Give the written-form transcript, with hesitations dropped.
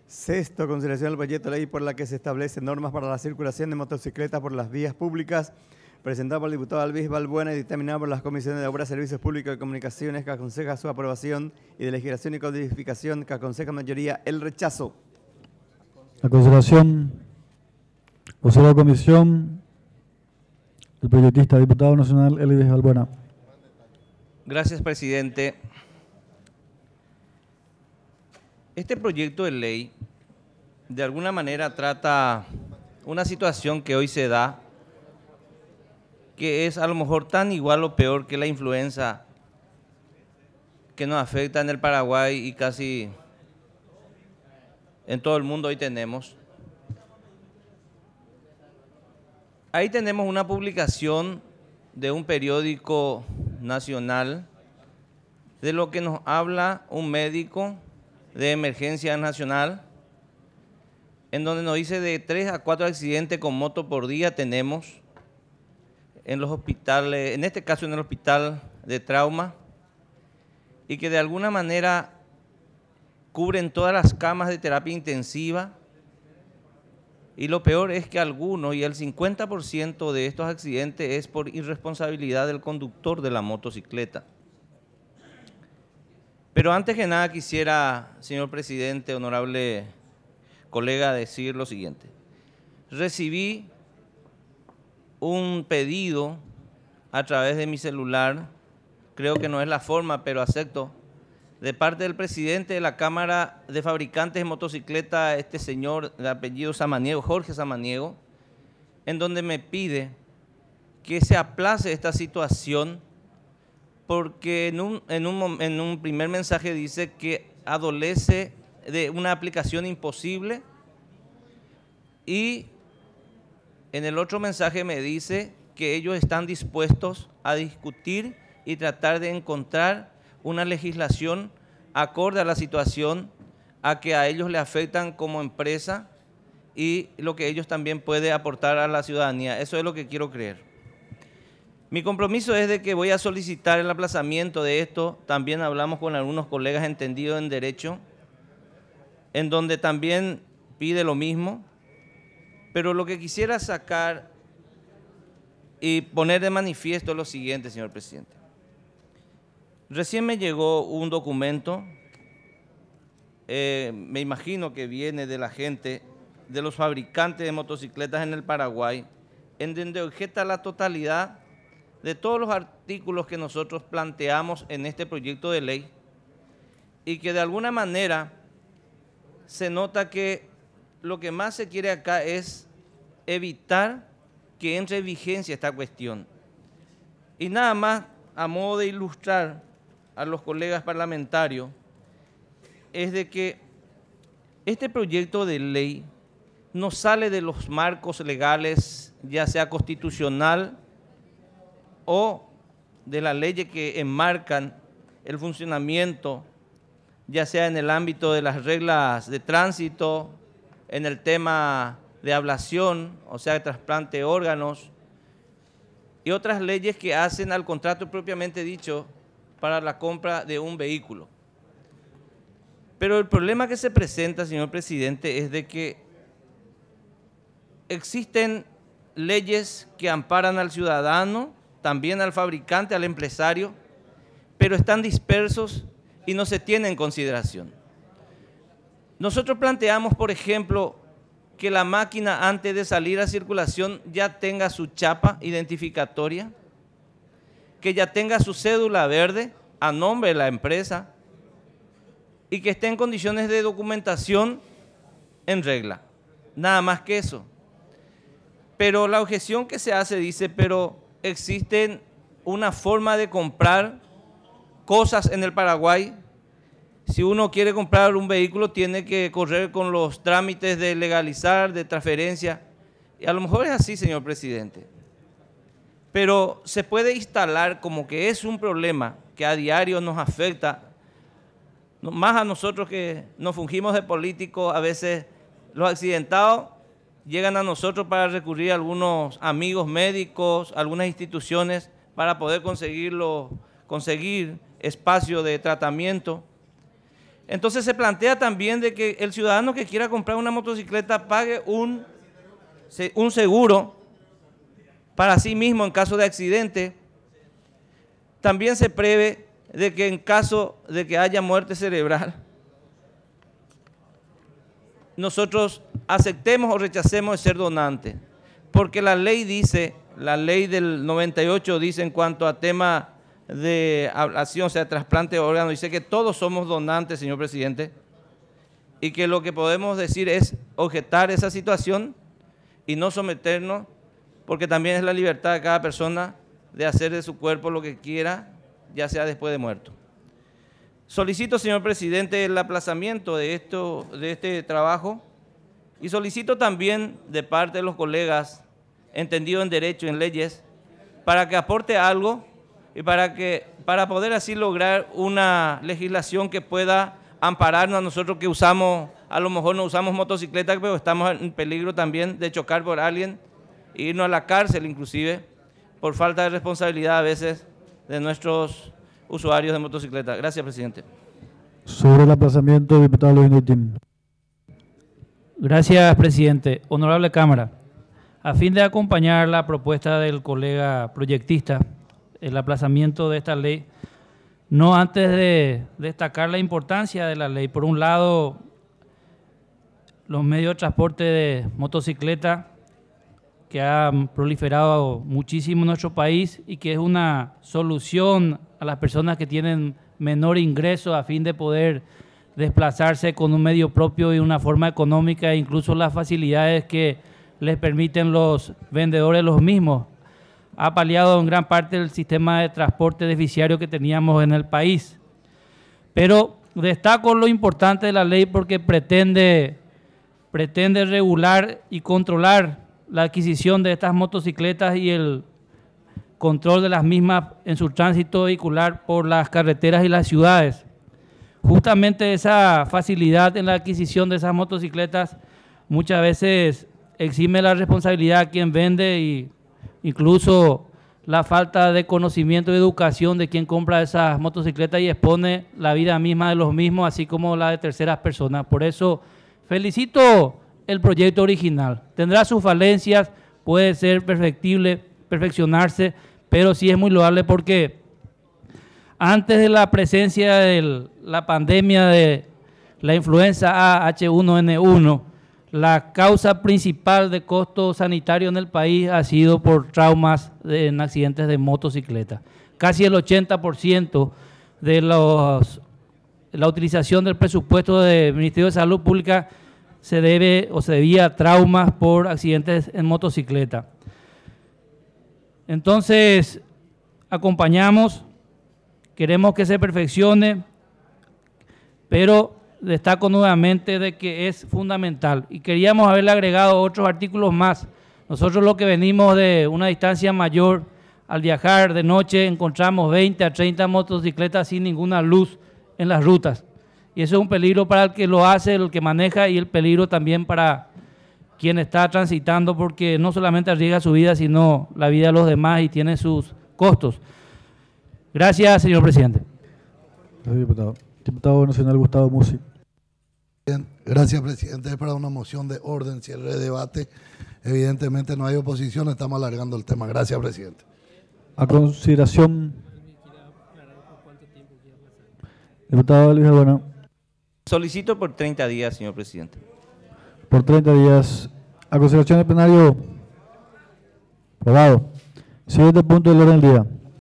Sexto, consideración del proyecto de ley por la que se establecen normas para la circulación de motocicletas por las vías públicas, presentado por el diputado Alvis Balbuena y dictaminado por las comisiones de Obras, Servicios Públicos y Comunicaciones, que aconseja su aprobación, y de Legislación y Codificación, que aconseja mayoría el rechazo. A consideración, vocero de la comisión, el proyectista, diputado nacional Alvis Balbuena. Gracias, presidente. Este proyecto de ley, de alguna manera, trata una situación que hoy se da, que es a lo mejor tan igual o peor que la influenza que nos afecta en el Paraguay y casi en todo el mundo hoy tenemos. Ahí tenemos una publicación de un periódico nacional de lo que nos habla un médico de emergencia nacional, en donde nos dice de 3 a 4 accidentes con moto por día tenemos en los hospitales, en este caso en el hospital de trauma, y que de alguna manera cubren todas las camas de terapia intensiva, y lo peor es que algunos, y el 50% de estos accidentes es por irresponsabilidad del conductor de la motocicleta. Pero antes que nada quisiera, señor presidente, honorable colega, decir lo siguiente. Recibí un pedido a través de mi celular, creo que no es la forma, pero acepto, de parte del presidente de la Cámara de Fabricantes de Motocicletas, este señor de apellido Samaniego, Jorge Samaniego, en donde me pide que se aplace esta situación porque en un primer mensaje dice que adolece de una aplicación imposible, y en el otro mensaje me dice que ellos están dispuestos a discutir y tratar de encontrar una legislación acorde a la situación a que a ellos le afectan como empresa y lo que ellos también pueden aportar a la ciudadanía. Eso es lo que quiero creer. Mi compromiso es de que voy a solicitar el aplazamiento de esto. También hablamos con algunos colegas entendidos en derecho, en donde también pide lo mismo. Pero lo que quisiera sacar y poner de manifiesto es lo siguiente, señor presidente. Recién me llegó un documento, me imagino que viene de la gente, de los fabricantes de motocicletas en el Paraguay, en donde objeta la totalidad de todos los artículos que nosotros planteamos en este proyecto de ley, y que de alguna manera se nota que lo que más se quiere acá es evitar que entre en vigencia esta cuestión. Y nada más, a modo de ilustrar a los colegas parlamentarios, es de que este proyecto de ley no sale de los marcos legales, ya sea constitucional o de las leyes que enmarcan el funcionamiento, ya sea en el ámbito de las reglas de tránsito, en el tema de ablación, o sea, de trasplante de órganos, y otras leyes que hacen al contrato propiamente dicho para la compra de un vehículo. Pero el problema que se presenta, señor presidente, es de que existen leyes que amparan al ciudadano, también al fabricante, al empresario, pero están dispersos y no se tienen en consideración. Nosotros planteamos, por ejemplo, que la máquina antes de salir a circulación ya tenga su chapa identificatoria, que ya tenga su cédula verde a nombre de la empresa y que esté en condiciones de documentación en regla. Nada más que eso. Pero la objeción que se hace dice, pero existen una forma de comprar cosas en el Paraguay. Si uno quiere comprar un vehículo tiene que correr con los trámites de legalizar, de transferencia. Y a lo mejor es así, señor presidente. Pero se puede instalar como que es un problema que a diario nos afecta, más a nosotros que nos fungimos de políticos. A veces los accidentados llegan a nosotros para recurrir a algunos amigos médicos, algunas instituciones para poder conseguir espacio de tratamiento. Entonces se plantea también de que el ciudadano que quiera comprar una motocicleta pague un seguro para sí mismo en caso de accidente. También se prevé de que en caso de que haya muerte cerebral, nosotros aceptemos o rechacemos de ser donante, porque la ley dice, la ley del 98 dice en cuanto a tema de ablación, o sea, trasplante de órganos, dice que todos somos donantes, señor presidente, y que lo que podemos decir es objetar esa situación y no someternos, porque también es la libertad de cada persona de hacer de su cuerpo lo que quiera, ya sea después de muerto. Solicito, señor presidente, el aplazamiento de este trabajo y solicito también de parte de los colegas entendidos en derecho y en leyes para que aporte algo y para poder así lograr una legislación que pueda ampararnos a nosotros que usamos, a lo mejor no usamos motocicleta, pero estamos en peligro también de chocar por alguien e irnos a la cárcel inclusive por falta de responsabilidad a veces de nuestros usuarios de motocicleta. Gracias, presidente. Sobre el aplazamiento, diputado Luis Nutín. Gracias, presidente. Honorable Cámara, a fin de acompañar la propuesta del colega proyectista, el aplazamiento de esta ley, no antes de destacar la importancia de la ley. Por un lado, los medios de transporte de motocicleta que han proliferado muchísimo en nuestro país y que es una solución a las personas que tienen menor ingreso a fin de poder desplazarse con un medio propio y una forma económica e incluso las facilidades que les permiten los vendedores los mismos. Ha paliado en gran parte el sistema de transporte deficiario que teníamos en el país. Pero destaco lo importante de la ley porque pretende regular y controlar la adquisición de estas motocicletas y el control de las mismas en su tránsito vehicular por las carreteras y las ciudades. Justamente esa facilidad en la adquisición de esas motocicletas muchas veces exime la responsabilidad a quien vende e incluso la falta de conocimiento y educación de quien compra esas motocicletas y expone la vida misma de los mismos, así como la de terceras personas. Por eso felicito el proyecto original. Tendrá sus falencias, puede ser perfectible, perfeccionarse, pero sí es muy loable porque antes de la presencia de la pandemia de la influenza A H1N1, la causa principal de costo sanitario en el país ha sido por traumas en accidentes de motocicleta. Casi el 80% de la utilización del presupuesto del Ministerio de Salud Pública se debía a traumas por accidentes en motocicleta. Entonces, acompañamos, queremos que se perfeccione, pero destaco nuevamente de que es fundamental y queríamos haberle agregado otros artículos más. Nosotros lo que venimos de una distancia mayor, al viajar de noche encontramos 20 a 30 motocicletas sin ninguna luz en las rutas. Y eso es un peligro para el que lo hace, el que maneja y el peligro también para quien está transitando porque no solamente arriesga su vida, sino la vida de los demás y tiene sus costos. Gracias, señor presidente. Gracias, diputado. Diputado nacional Gustavo Musi. Gracias, presidente. Es para una moción de orden, cierre de debate. Evidentemente no hay oposición, estamos alargando el tema. Gracias, presidente. A consideración. Diputado Luis Albona. Solicito por 30 días, señor presidente. Por 30 días. A consideración del plenario. Aprobado. Siguiente punto del orden del día.